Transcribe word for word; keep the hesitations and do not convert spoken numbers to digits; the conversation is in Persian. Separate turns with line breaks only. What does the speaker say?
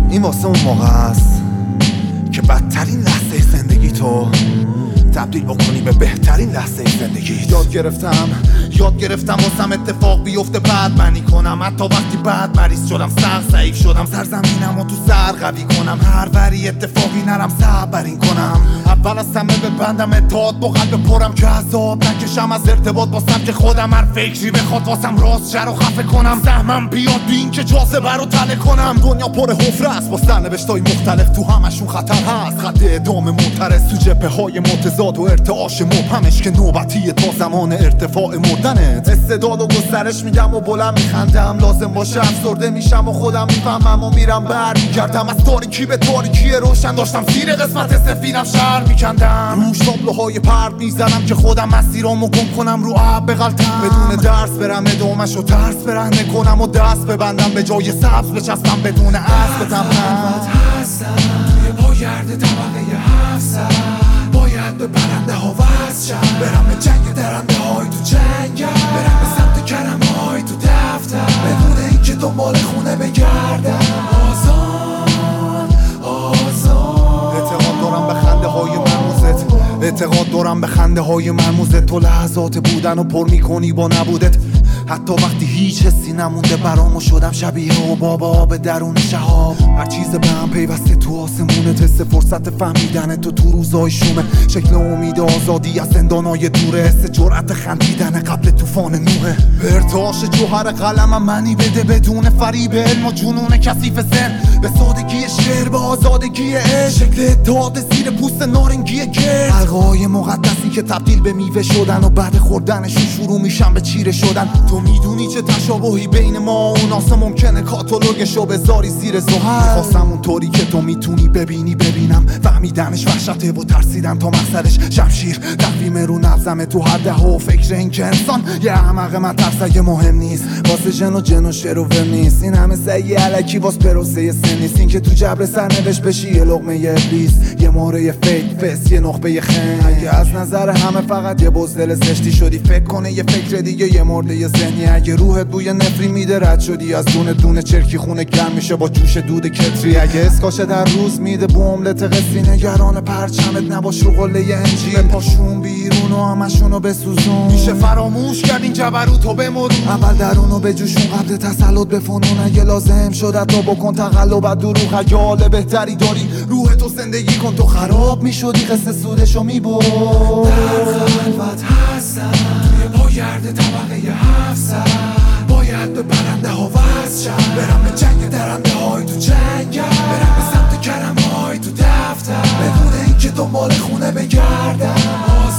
این واسه اون موقع است که بدترین لحظه زندگی تو تبدیل بکنی به بهترین لحظه زندگی. یاد گرفتم یاد گرفتم واسم اتفاق بیفته بعد منی کنم، حتی وقتی بعد مریض شدم سر ضعیف شدم، سرزمینم و تو سر قوی کنم، هر وری اتفاقی نرم صبرین کنم، اول از همه ببندم اتحاد با قلب پرم که عذاب نکشم از ارتباط با سمت خودم، هر فکری بخواد واسم راست شر و خفه کنم، سهمم بیاد بین که جاذبه رو تله کنم. دنیا پر حفره است با سرنوشتای مختلف، تو همشون خطر هست، خط اعدام معترض تو جبهه های متضاد و ارتعاش مبهمش که نوبتیه تا زمان ارتفاع مردنت. استعداد و گسترش میگم و بلند میخندم، لازم باشه افسرده میشم و خودم میفهمم و میرم بر میگردم از تاریکی به تاریکی روشن، داشتم زیر قسمت سفینم شهر میکندم، روش تابلوهای پرد میزنم که خودم مسیرامو گم کنم رو آب بغلطم، بدون درس برم ادامش و ترس برهنه کنم و دست ببندم به جای سبز بچسبم بدون اسب بتمنم.
هستم توی پاگرد طبقه هفتصد، باید به برنده ها وصل شم، برم به جنگ درنده های تو جنگم، برم به سمت کرم های تو دفتر، بدون اینکه دنبال خونه بگردم. آزان آزان
اعتقاد دارم به خنده های مرموزت، اعتقاد دارم به خنده های مرموزت، تو لحظات بودن و پر میکنی با نبودت، حتی وقتی هیچ حسی نمونده برامو شدم شبیه و بابا به درون شهاب، هر چیز به هم پیوسته تو آسمونت، حس فرصت فهمیدن تو تو روزای شومه، شکل امید آزادی از زندانای دوره، حس جرأت خندیدن قبل طوفان نوحه، به ارتعاش جوهر قلمم منی بده بدون فریب علم و جنون کثیف ذهن، به سادگی شعر به آزادگی عشق، شکل اتحاد زیر پوست نارنگی گرد، حلقه‌های مقدسی که تبدیل به میوه شدن و بعد خوردنشون شروع میشن به چیره شدن. تو میدونی چه تشابهی بین ما و اوناسه ممکنه کاتالوگشو بذاری زیر زحل، خواستم اونطوری که تو میتونی ببینی ببینم، فهمیدنش وحشته و ترسیدن تا مقصدش شمشیر تقویم رو نبزمه تو هر ده و فکر این که انسان یه احمق من ترسگه مهم نیست، واسه جن و جن و شر و ور نیست، این همه سعی علکی واس پروسه سن نیست، این که تو جبر سرنوشت بشی یه لقمه ابلیس، یه ماره فیک فس یه نخبه خن، اگه از نظر همه فقط یه بزدل زشتی شدی فکر کنه یه فکر دیگه یه مرده ذهنی، اگه روحت بوی نفری میده رد شدی از دونه دونه چرکی خونه گرم میشه با جوش دود کتری، اگه اسکاشه در روز میده بوملت قصری، نگران پرچمت نباش رو قله انجیل، پاشون بیرون و همشونو بسوزون، میشه فراموش کرد این جبروتو بمرون، اول درونو بجوشون قبل تسلط بفنون، اگه لازم شد تو بکن تقلب از دروغ، اگه حال بهتری داری روحتو زندگی کن، تو خراب میشدی قصه سودشو میبرد.
در خلوت هستم توی پاگرد طبقه هفتصد، باید به برنده ها وصل شم، برم به جنگ درنده های تو جنگم، برم به سمت کرم های تو دفتر، بدون اینکه دنبال خونه بگردم.